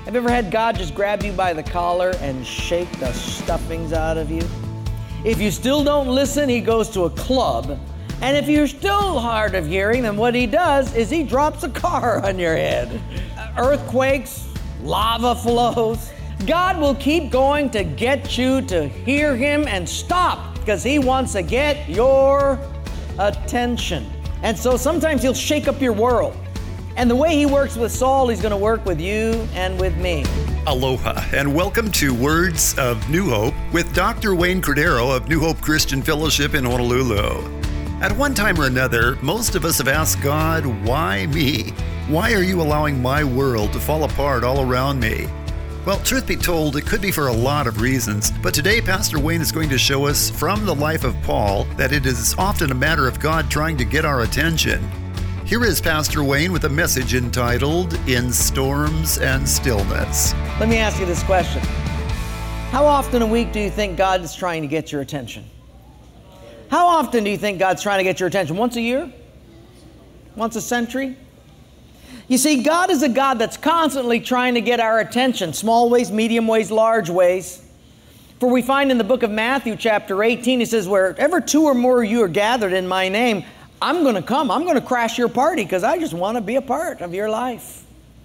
Have you ever had God just grab you by the collar and shake the stuffings out of you? If you still don't listen, He goes to a club. And if you're still hard of hearing, then what He does is He drops a car on your head. Earthquakes, lava flows. God will keep going to get you to hear Him and stop, because He wants to get your attention. And so sometimes He'll shake up your world. And the way He works with Saul, He's going to work with you and with me. Aloha, and welcome to Words of New Hope with Dr. Wayne Cordero of New Hope Christian Fellowship in Honolulu. At one time or another, most of us have asked God, why me? Why are you allowing my world to fall apart all around me? Well, truth be told, it could be for a lot of reasons, but today Pastor Wayne is going to show us from the life of Paul that it is often a matter of God trying to get our attention. Here is Pastor Wayne with a message entitled, In Storms and Stillness. Let me ask you this question. How often a week do you think God is trying to get your attention? How often do you think God's trying to get your attention? Once a year? Once a century? You see, God is a God that's constantly trying to get our attention, small ways, medium ways, large ways. For we find in the book of Matthew chapter 18, He says, wherever two or more of you are gathered in my name, I'm going to come. I'm going to crash your party because I just want to be a part of your life.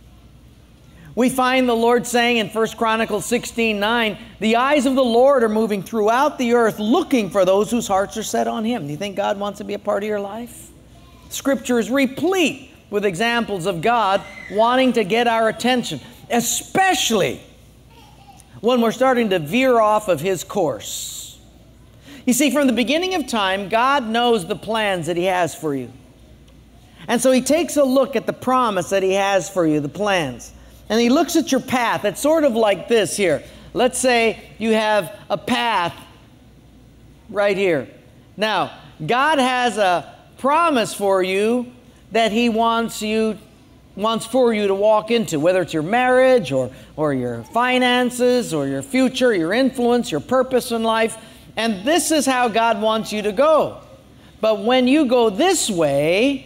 We find the Lord saying in 1 Chronicles 16:9, the eyes of the Lord are moving throughout the earth looking for those whose hearts are set on Him. Do you think God wants to be a part of your life? Scripture is replete with examples of God wanting to get our attention, especially when we're starting to veer off of His course. You see, from the beginning of time, God knows the plans that He has for you. And so He takes a look at the promise that He has for you, the plans. And He looks at your path. It's sort of like this here. Let's say you have a path right here. Now, God has a promise for you that He wants for you to walk into, whether it's your marriage or your finances or your future, your influence, your purpose in life. And this is how God wants you to go. But when you go this way,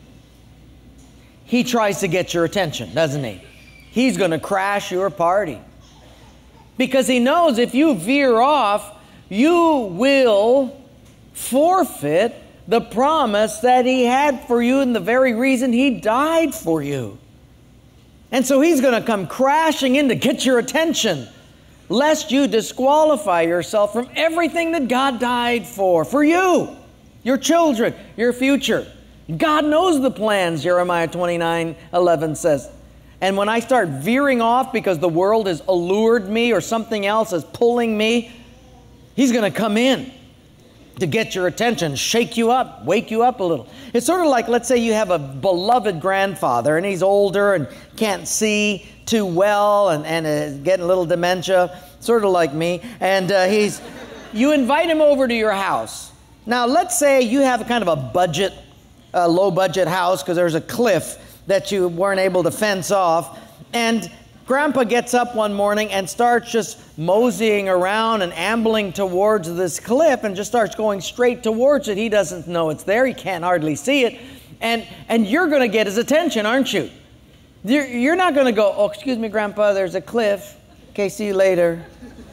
He tries to get your attention, doesn't He? He's going to crash your party. Because He knows if you veer off, you will forfeit the promise that He had for you and the very reason He died for you. And so He's going to come crashing in to get your attention, lest you disqualify yourself from everything that God died for you, your children, your future. God knows the plans, Jeremiah 29:11 says. And when I start veering off because the world has allured me or something else is pulling me, He's going to come in to get your attention, shake you up, wake you up a little. It's sort of like, let's say you have a beloved grandfather and he's older and can't see too well and is getting a little dementia, sort of like me. And you invite him over to your house. Now, let's say you have a kind of a low budget house because there's a cliff that you weren't able to fence off. And Grandpa gets up one morning and starts just moseying around and ambling towards this cliff and just starts going straight towards it. He doesn't know it's there. He can't hardly see it. And you're going to get his attention, aren't you? You're not going to go, oh, excuse me, Grandpa, there's a cliff. Okay, see you later.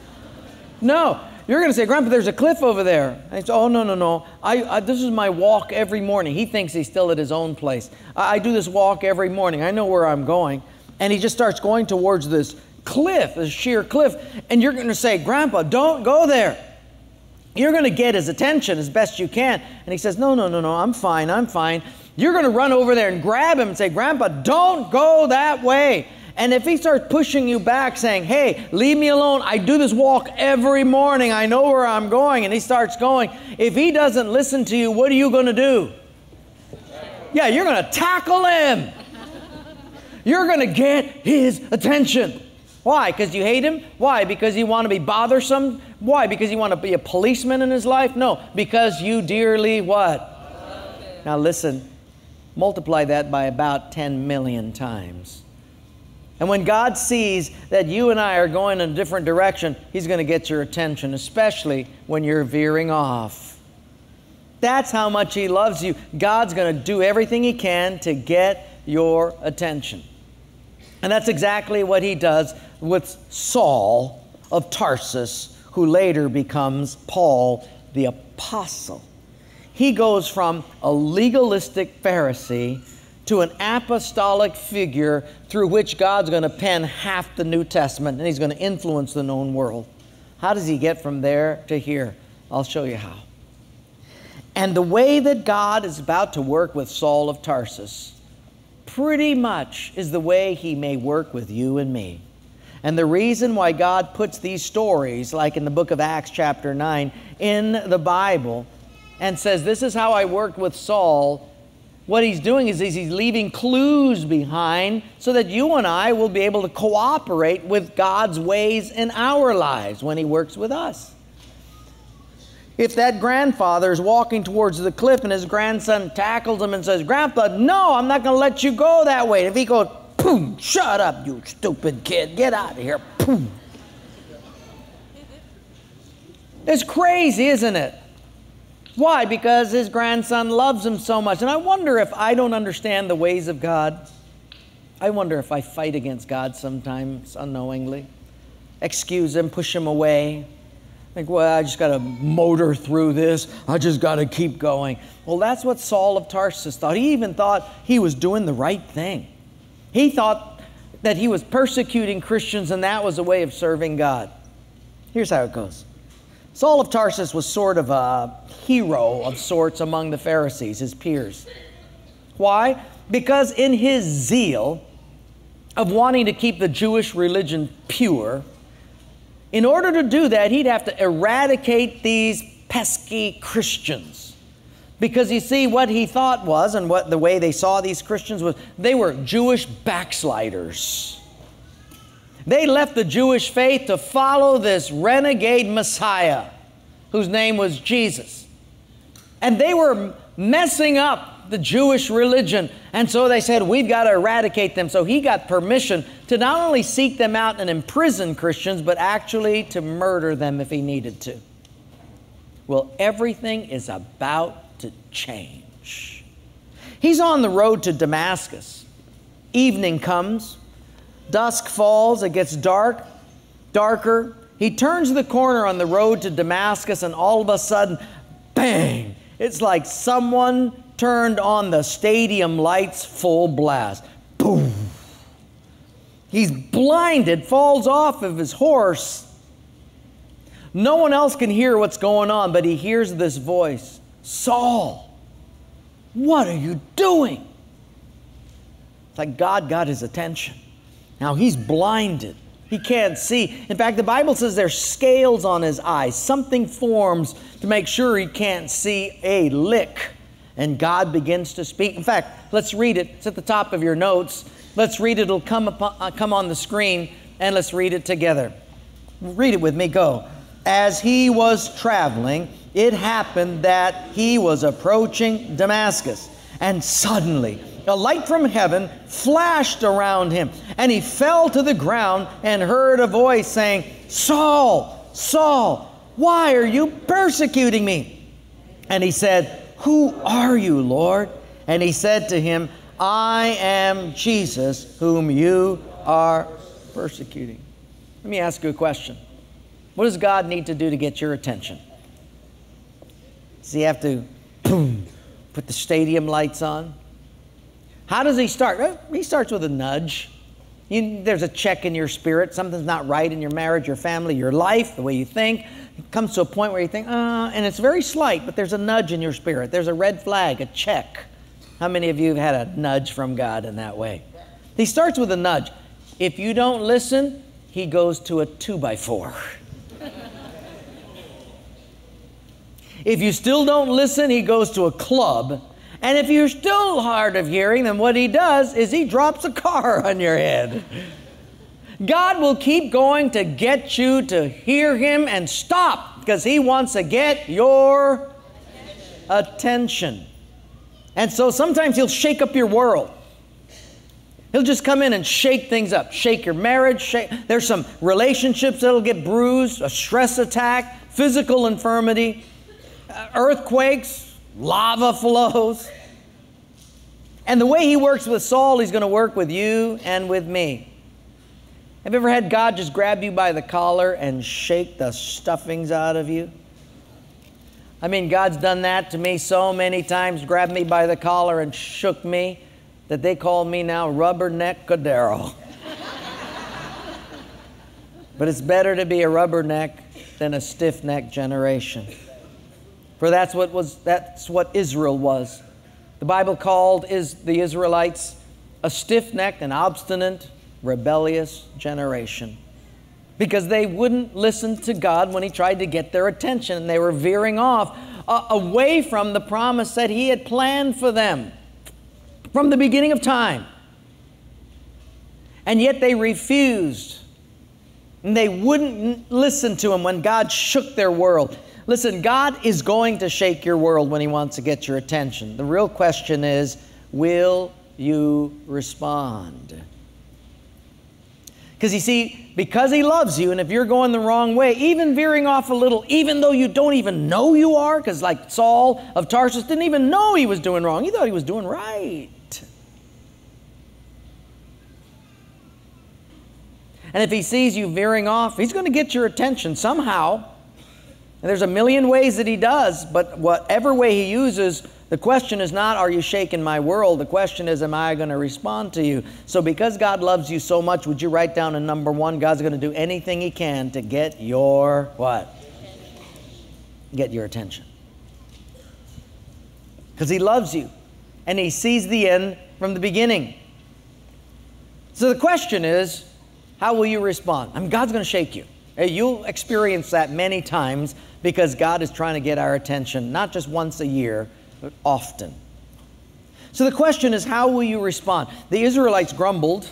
No, you're going to say, Grandpa, there's a cliff over there. And he says, oh, no. This is my walk every morning. He thinks he's still at his own place. I do this walk every morning. I know where I'm going. And he just starts going towards this cliff, this sheer cliff. And you're going to say, Grandpa, don't go there. You're going to get his attention as best you can. And he says, no, I'm fine. You're going to run over there and grab him and say, Grandpa, don't go that way. And if he starts pushing you back saying, hey, leave me alone. I do this walk every morning. I know where I'm going. And he starts going. If he doesn't listen to you, what are you going to do? Yeah, you're going to tackle him. You're going to get his attention. Why? Because you hate him? Why? Because you want to be bothersome? Why? Because you want to be a policeman in his life? No, because you dearly what? Now listen, multiply that by about 10 million times. And when God sees that you and I are going in a different direction, He's going to get your attention, especially when you're veering off. That's how much He loves you. God's going to do everything He can to get your attention. And that's exactly what he does with Saul of Tarsus, who later becomes Paul the Apostle. He goes from a legalistic Pharisee to an apostolic figure through which God's going to pen half the New Testament, and he's going to influence the known world. How does he get from there to here? I'll show you how. And the way that God is about to work with Saul of Tarsus pretty much is the way he may work with you and me. And the reason why God puts these stories, like in the book of Acts chapter 9, in the Bible, and says, this is how I worked with Saul, what he's doing is he's leaving clues behind so that you and I will be able to cooperate with God's ways in our lives when he works with us. If that grandfather is walking towards the cliff and his grandson tackles him and says, Grandpa, no, I'm not going to let you go that way. If he goes, boom, shut up, you stupid kid, get out of here, boom. It's crazy, isn't it? Why? Because his grandson loves him so much. And I wonder if I don't understand the ways of God. I wonder if I fight against God sometimes unknowingly. Excuse him, push him away. Think, well, I just got to motor through this. I just got to keep going. Well, that's what Saul of Tarsus thought. He even thought he was doing the right thing. He thought that he was persecuting Christians and that was a way of serving God. Here's how it goes. Saul of Tarsus was sort of a hero of sorts among the Pharisees, his peers. Why? Because in his zeal of wanting to keep the Jewish religion pure, in order to do that, he'd have to eradicate these pesky Christians. Because you see, what he thought was, and what the way they saw these Christians was, they were Jewish backsliders. They left the Jewish faith to follow this renegade Messiah, whose name was Jesus. And they were messing up the Jewish religion. And so they said, we've got to eradicate them. So he got permission to not only seek them out and imprison Christians, but actually to murder them if he needed to. Well, everything is about to change. He's on the road to Damascus. Evening comes. Dusk falls, it gets darker. He turns the corner on the road to Damascus and all of a sudden, bang! It's like someone turned on the stadium lights full blast. Boom! He's blinded, falls off of his horse. No one else can hear what's going on, but he hears this voice. Saul, what are you doing? It's like God got his attention. Now he's blinded. He can't see. In fact, the Bible says there's scales on his eyes. Something forms to make sure he can't see a lick. And God begins to speak. In fact, let's read it. It's at the top of your notes. Let's read it. It'll come on the screen, and let's read it together. Read it with me. Go. As he was traveling, it happened that he was approaching Damascus. And suddenly, a light from heaven flashed around him, and he fell to the ground and heard a voice saying, Saul, Saul, why are you persecuting me? And he said, who are you, Lord? And he said to him, I am Jesus, whom you are persecuting. Let me ask you a question. What does God need to do to get your attention? Does he have to, boom, put the stadium lights on? How does he start? Well, he starts with a nudge. There's a check in your spirit. Something's not right in your marriage, your family, your life, the way you think. It comes to a point where you think, and it's very slight, but there's a nudge in your spirit. There's a red flag, a check. How many of you have had a nudge from God in that way? He starts with a nudge. If you don't listen, he goes to a 2x4. If you still don't listen, he goes to a club. And if you're still hard of hearing, then what he does is he drops a car on your head. God will keep going to get you to hear him and stop, because he wants to get your attention. And so sometimes he'll shake up your world. He'll just come in and shake things up. Shake your marriage. There's some relationships that'll get bruised, a stress attack, physical infirmity, earthquakes, lava flows. And the way He works with Saul, He's going to work with you and with me. Have you ever had God just grab you by the collar and shake the stuffings out of you? I mean, God's done that to me so many times, grabbed me by the collar and shook me, that they call me now Rubberneck Cordero. But it's better to be a rubberneck than a stiff-necked generation. For that's what Israel was. The Bible called the Israelites a stiff-necked and obstinate, rebellious generation, because they wouldn't listen to God when He tried to get their attention, and they were veering off away from the promise that He had planned for them from the beginning of time. And yet they refused, and they wouldn't listen to Him when God shook their world. Listen, God is going to shake your world when He wants to get your attention. The real question is, will you respond? Because you see, because He loves you, and if you're going the wrong way, even veering off a little, even though you don't even know you are, because like Saul of Tarsus didn't even know he was doing wrong. He thought he was doing right. And if He sees you veering off, He's going to get your attention somehow. And there's a million ways that He does, but whatever way He uses, the question is not, are you shaking my world? The question is, am I going to respond to you? So because God loves you so much, would you write down in number 1, God's going to do anything He can to get your what? Get your attention. Because He loves you, and He sees the end from the beginning. So the question is, how will you respond? I mean, God's going to shake you. You'll experience that many times because God is trying to get our attention, not just once a year, but often. So the question is, how will you respond? The Israelites grumbled.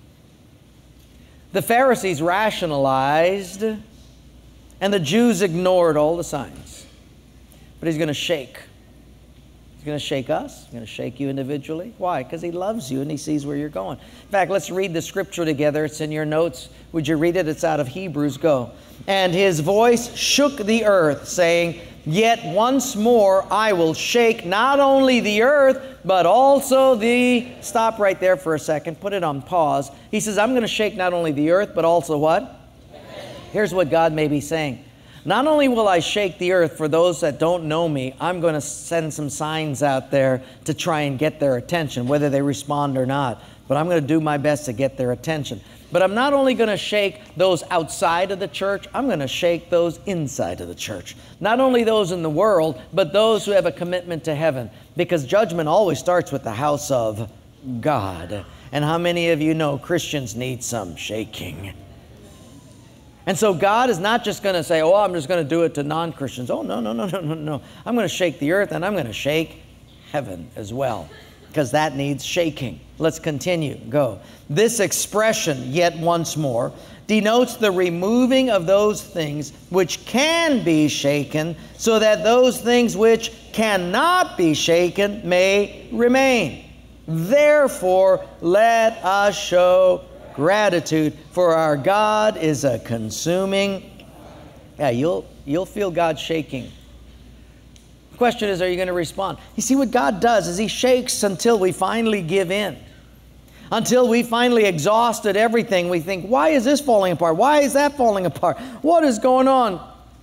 The Pharisees rationalized. And the Jews ignored all the signs. But He's going to shake. He's going to shake us. He's going to shake you individually. Why? Because He loves you and He sees where you're going. In fact, let's read the scripture together. It's in your notes. Would you read it? It's out of Hebrews. Go. And His voice shook the earth, saying, yet once more I will shake not only the earth, but also the... Stop right there for a second. Put it on pause. He says, I'm going to shake not only the earth, but also what? Here's what God may be saying. Not only will I shake the earth for those that don't know me, I'm going to send some signs out there to try and get their attention, whether they respond or not. But I'm going to do my best to get their attention. But I'm not only going to shake those outside of the church, I'm going to shake those inside of the church. Not only those in the world, but those who have a commitment to heaven. Because judgment always starts with the house of God. And how many of you know Christians need some shaking? And so God is not just going to say, oh, I'm just going to do it to non-Christians. Oh, no. I'm going to shake the earth, and I'm going to shake heaven as well, because that needs shaking. Let's continue. Go. This expression, yet once more, denotes the removing of those things which can be shaken, so that those things which cannot be shaken may remain. Therefore, let us show gratitude, for our God is a consuming... Yeah, you'll feel God shaking. The question is, are you going to respond? You see, what God does is He shakes until we finally give in. Until we finally exhausted everything. We think, why is this falling apart? Why is that falling apart? What is going on?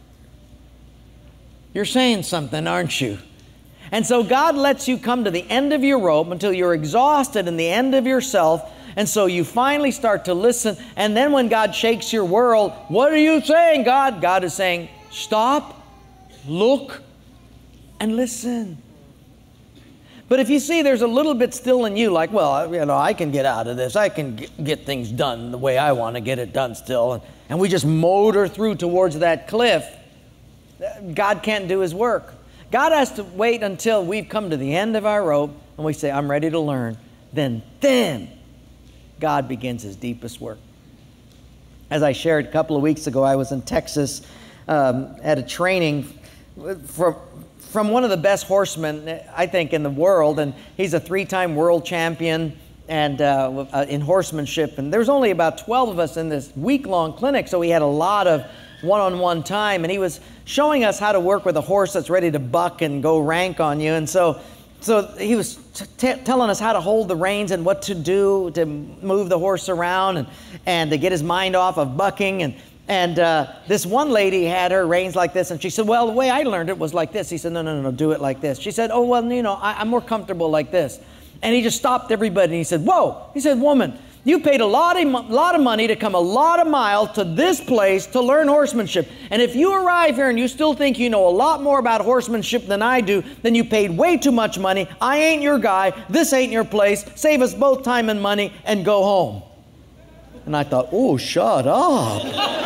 You're saying something, aren't you? And so God lets you come to the end of your rope until you're exhausted and the end of yourself. And so you finally start to listen. And then when God shakes your world, what are you saying, God? God is saying, stop, look, and listen. But if you see there's a little bit still in you, like, well, I can get out of this. I can get things done the way I want to get it done still. And we just motor through towards that cliff. God can't do His work. God has to wait until we've come to the end of our rope and we say, I'm ready to learn. Then God begins His deepest work. As I shared a couple of weeks ago, I was in Texas at a training from one of the best horsemen, I think, in the world. And he's a 3-time world champion and in horsemanship. And there's only about 12 of us in this week-long clinic, so we had a lot of one-on-one time. And he was showing us how to work with a horse that's ready to buck and go rank on you. And so So he was telling us how to hold the reins and what to do to move the horse around and to get his mind off of bucking. And this one lady had her reins like this, and she said, well, the way I learned it was like this. He said, no, do it like this. She said, oh, well, I'm more comfortable like this. And he just stopped everybody, and he said, whoa. He said, woman, you paid a lot of money to come a lot of miles to this place to learn horsemanship. And if you arrive here and you still think you know a lot more about horsemanship than I do, then you paid way too much money. I ain't your guy. This ain't your place. Save us both time and money and go home. And I thought, oh, shut up.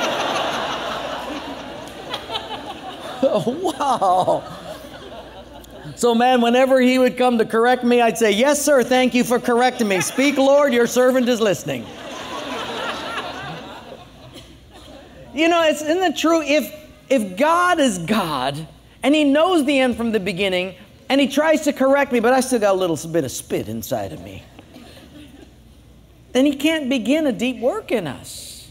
Wow. So, man, whenever he would come to correct me, I'd say, yes, sir, thank you for correcting me. Speak, Lord, your servant is listening. Isn't it true? If God is God, and he knows the end from the beginning, and he tries to correct me, but I still got a little bit of spit inside of me, then he can't begin a deep work in us.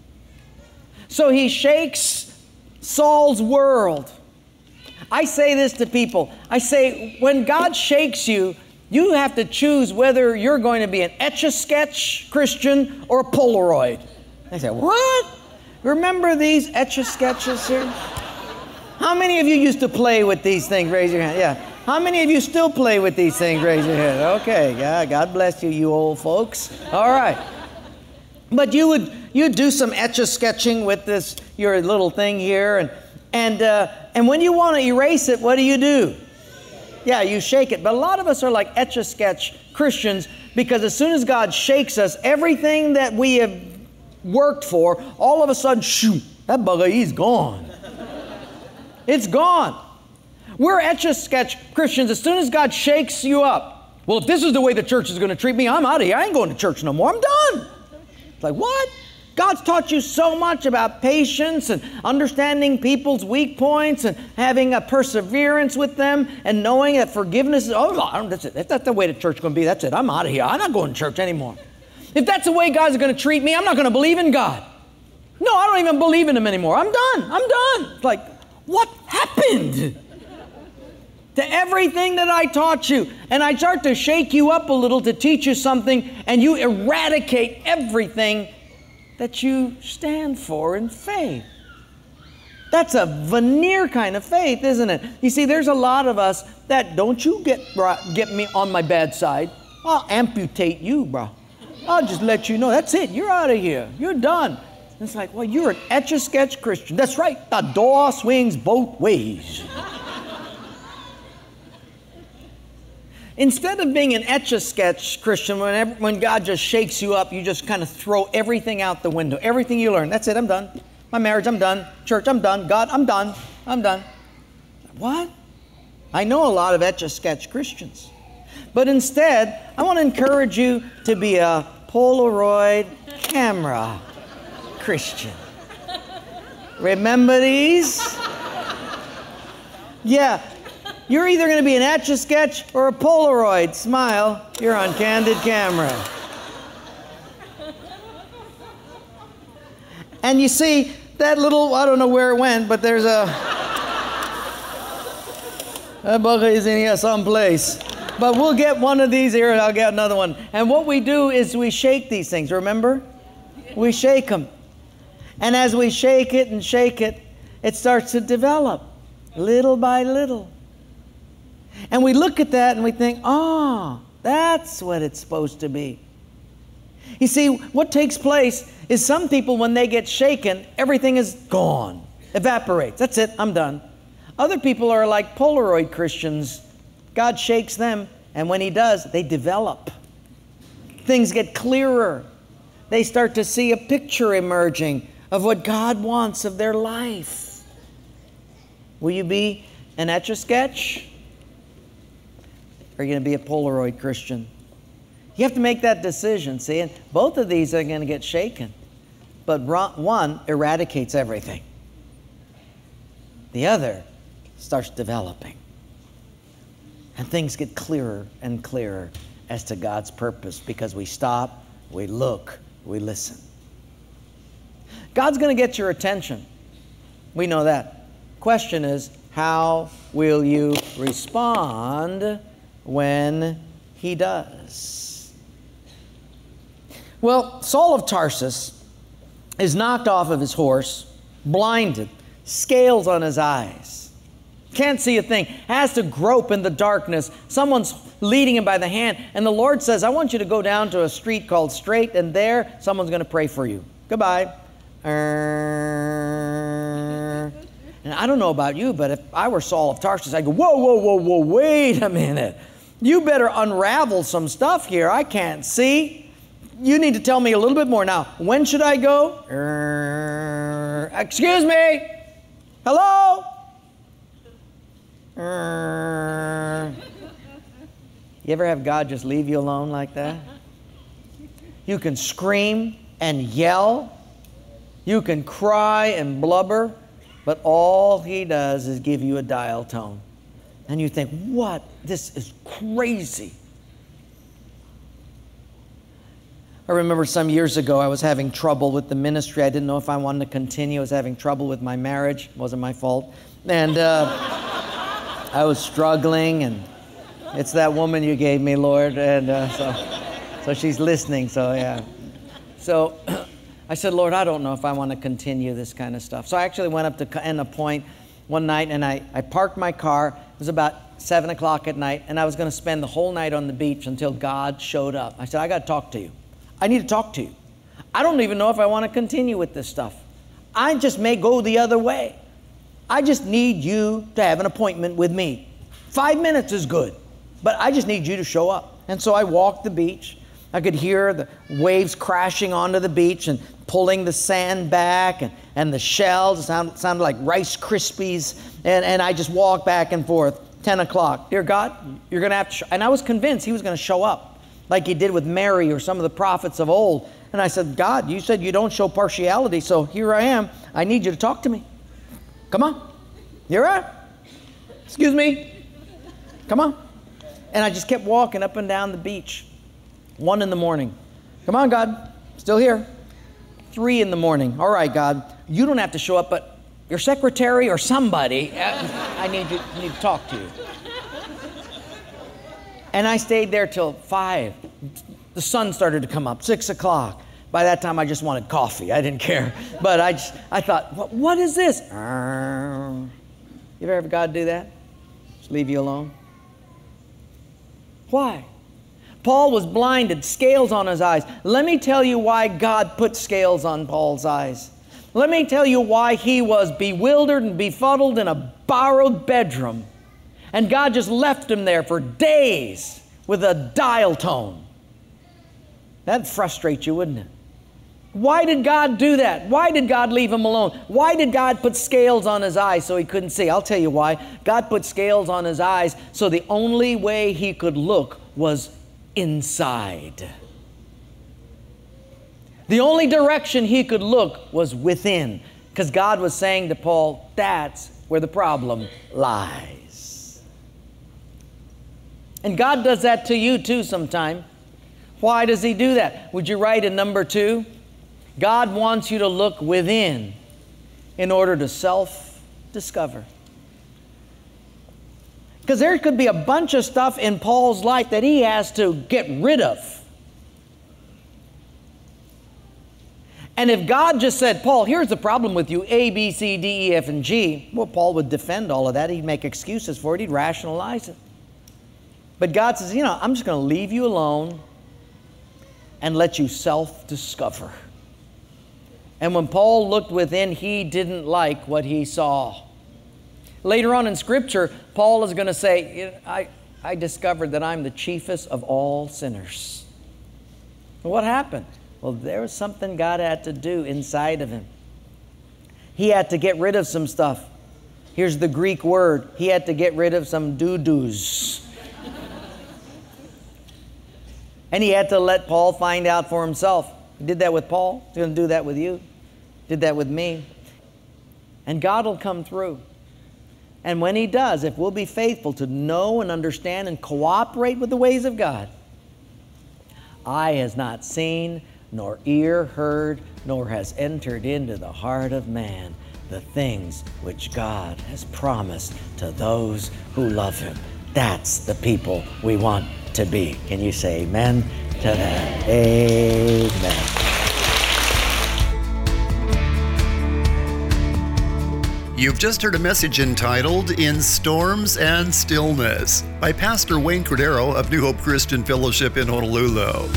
So he shakes Saul's world. I say this to people. I say, when God shakes you, you have to choose whether you're going to be an Etch-a-Sketch Christian or a Polaroid. They say, what? Remember these Etch-a-Sketches here? How many of you used to play with these things? Raise your hand. Yeah. How many of you still play with these things? Raise your hand. Okay. Yeah. God bless you, you old folks. All right. But you'd do some Etch-a-Sketching with your little thing here, and when you want to erase it, what do? Yeah, you shake it. But a lot of us are like Etch-a-Sketch Christians, because as soon as God shakes us, everything that we have worked for, all of a sudden, shoot, that bugger, he's gone. It's gone. We're Etch-a-Sketch Christians. As soon as God shakes you up, well, if this is the way the church is going to treat me, I'm out of here. I ain't going to church no more. I'm done. It's like, what? God's taught you so much about patience and understanding people's weak points and having a perseverance with them and knowing that forgiveness is, that's it. If that's the way the church is going to be, that's it. I'm out of here. I'm not going to church anymore. If that's the way God's going to treat me, I'm not going to believe in God. No, I don't even believe in him anymore. I'm done. It's like, what happened to everything that I taught you? And I start to shake you up a little to teach you something, and you eradicate everything that you stand for in faith. That's a veneer kind of faith, isn't it? You see, there's a lot of us that, don't you get me on my bad side. I'll amputate you, bro. I'll just let you know, that's it. You're out of here. You're done. It's like, well, you're an Etch-a-Sketch Christian. That's right. The door swings both ways. Instead of being an Etch-a-Sketch Christian, when God just shakes you up, you just kind of throw everything out the window. Everything you learn. That's it, I'm done. My marriage, I'm done. Church, I'm done. God, I'm done. What? I know a lot of Etch-a-Sketch Christians. But instead, I want to encourage you to be a Polaroid camera Christian. Remember these? Yeah. You're either going to be an Etch-a-Sketch or a Polaroid. Smile, you're on candid camera. And you see, that little, I don't know where it went, but there's that bugger is in here someplace. But we'll get one of these here and I'll get another one. And what we do is we shake these things, remember? We shake them. And as we shake it, it starts to develop little by little. And we look at that and we think, that's what it's supposed to be. You see, what takes place is some people, when they get shaken, everything is gone, evaporates. That's it, I'm done. Other people are like Polaroid Christians. God shakes them, and when he does, they develop. Things get clearer. They start to see a picture emerging of what God wants of their life. Will you be an Etch-a-Sketch? Or are you going to be a Polaroid Christian? You have to make that decision, see? And both of these are going to get shaken. But one eradicates everything. The other starts developing. And things get clearer and clearer as to God's purpose because we stop, we look, we listen. God's going to get your attention. We know that. Question is, how will you respond when he does. Well, Saul of Tarsus is knocked off of his horse, blinded, scales on his eyes, can't see a thing, has to grope in the darkness. Someone's leading him by the hand, and the Lord says, I want you to go down to a street called Straight, and there someone's going to pray for you. Goodbye. And I don't know about you, but if I were Saul of Tarsus, I'd go, whoa, whoa, whoa, whoa, wait a minute. You better unravel some stuff here. I can't see. You need to tell me a little bit more. Now, when should I go? Excuse me. Hello? You ever have God just leave you alone like that? You can scream and yell. You can cry and blubber. But all he does is give you a dial tone. And you think, what? This is crazy. I remember some years ago I was having trouble with the ministry. I didn't know if I wanted to continue. I was having trouble with my marriage. It wasn't my fault. And I was struggling, and it's that woman you gave me, Lord. And so she's listening, so yeah. So I said, Lord, I don't know if I want to continue this kind of stuff. So I actually went up to End Point one night, and I parked my car. It was about 7 o'clock at night, and I was going to spend the whole night on the beach until God showed up. I said, I got to talk to you. I need to talk to you. I don't even know if I want to continue with this stuff. I just may go the other way. I just need you to have an appointment with me. 5 minutes is good, but I just need you to show up. And so I walked the beach. I could hear the waves crashing onto the beach and pulling the sand back, and the shells. It sounded like Rice Krispies. And I just walked back and forth. 10 o'clock. Dear God, you're going to have to and I was convinced he was going to show up like he did with Mary or some of the prophets of old. And I said, God, you said you don't show partiality, so here I am. I need you to talk to me. Come on. You're right. Excuse me. Come on. And I just kept walking up and down the beach. 1 in the morning. Come on, God. Still here. 3 in the morning. All right, God. You don't have to show up, but your secretary or somebody, I need to talk to you. And I stayed there till 5. The sun started to come up, 6 o'clock. By that time, I just wanted coffee. I didn't care. But I thought, what is this? You ever have God do that? Just leave you alone? Why? Paul was blinded, scales on his eyes. Let me tell you why God put scales on Paul's eyes. Let me tell you why he was bewildered and befuddled in a borrowed bedroom. And God just left him there for days with a dial tone. That'd frustrate you, wouldn't it? Why did God do that? Why did God leave him alone? Why did God put scales on his eyes so he couldn't see? I'll tell you why. God put scales on his eyes so the only way he could look was inside. The only direction he could look was within, because God was saying to Paul, that's where the problem lies. And God does that to you too sometime. Why does he do that? Would you write in number 2? God wants you to look within in order to self-discover. Because there could be a bunch of stuff in Paul's life that he has to get rid of. And if God just said, Paul, here's the problem with you, A, B, C, D, E, F, and G, well, Paul would defend all of that. He'd make excuses for it. He'd rationalize it. But God says, I'm just going to leave you alone and let you self-discover. And when Paul looked within, he didn't like what he saw. Later on in Scripture, Paul is going to say, I discovered that I'm the chiefest of all sinners. Well, what happened? Well, there was something God had to do inside of him. He had to get rid of some stuff. Here's the Greek word. He had to get rid of some doo-doos. And he had to let Paul find out for himself. He did that with Paul. He's going to do that with you. Did that with me. And God will come through. And when he does, if we'll be faithful to know and understand and cooperate with the ways of God, eye has not seen, nor ear heard, nor has entered into the heart of man the things which God has promised to those who love him. That's the people we want to be. Can you say amen to that? Amen. You've just heard a message entitled In Storms and Stillness by Pastor Wayne Cordero of New Hope Christian Fellowship in Honolulu.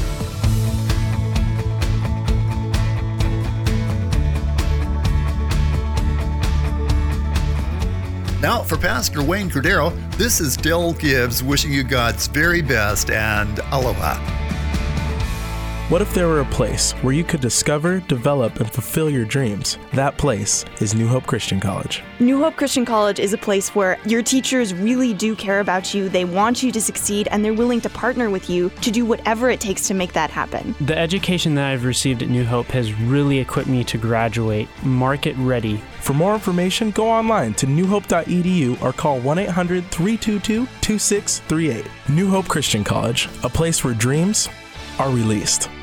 Now, for Pastor Wayne Cordero, this is Del Gibbs wishing you God's very best and aloha. What if there were a place where you could discover, develop, and fulfill your dreams? That place is New Hope Christian College. New Hope Christian College is a place where your teachers really do care about you, they want you to succeed, and they're willing to partner with you to do whatever it takes to make that happen. The education that I've received at New Hope has really equipped me to graduate market ready. For more information, go online to newhope.edu or call 1-800-322-2638. New Hope Christian College, a place where dreams are released.